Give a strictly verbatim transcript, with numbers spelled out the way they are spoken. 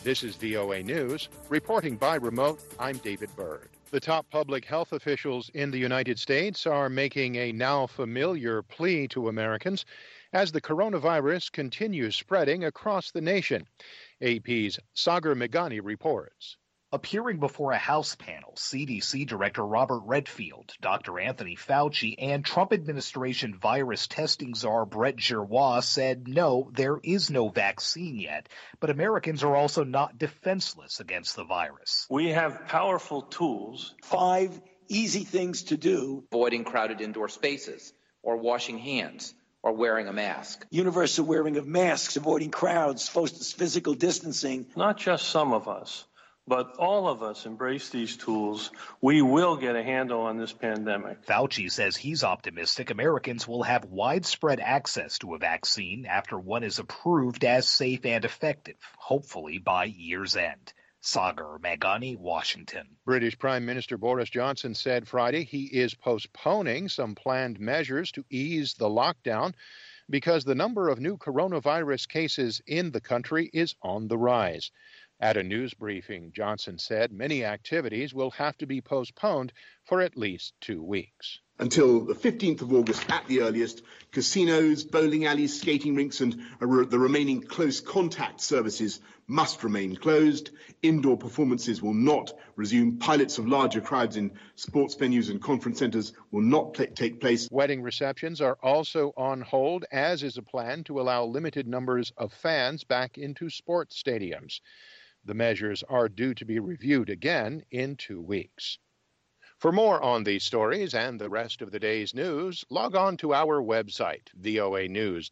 This is V O A News. Reporting by remote, I'm David Byrd. The top public health officials in the United States are making a now familiar plea to Americans as the coronavirus continues spreading across the nation. A P's Sagar Meghani reports. Appearing before a House panel, C D C Director Robert Redfield, Doctor Anthony Fauci, and Trump administration virus testing czar Brett Giroir said no, there is no vaccine yet, but Americans are also not defenseless against the virus. We have powerful tools. Five easy things to do. Avoiding crowded indoor spaces, or washing hands, or wearing a mask. Universal wearing of masks, avoiding crowds, physical distancing. Not just some of us, but all of us embrace these tools. We will get a handle on this pandemic. Fauci says he's optimistic Americans will have widespread access to a vaccine after one is approved as safe and effective, hopefully by year's end. Sagar Meghani, Washington. British Prime Minister Boris Johnson said Friday he is postponing some planned measures to ease the lockdown because the number of new coronavirus cases in the country is on the rise. At a news briefing, Johnson said many activities will have to be postponed for at least two weeks. Until the fifteenth of August at the earliest, casinos, bowling alleys, skating rinks and the remaining close contact services must remain closed. Indoor performances will not resume. Pilots of larger crowds in sports venues and conference centres will not pl- take place. Wedding receptions are also on hold, as is a plan to allow limited numbers of fans back into sports stadiums. The measures are due to be reviewed again in two weeks. For more on these stories and the rest of the day's news, log on to our website, V O A News.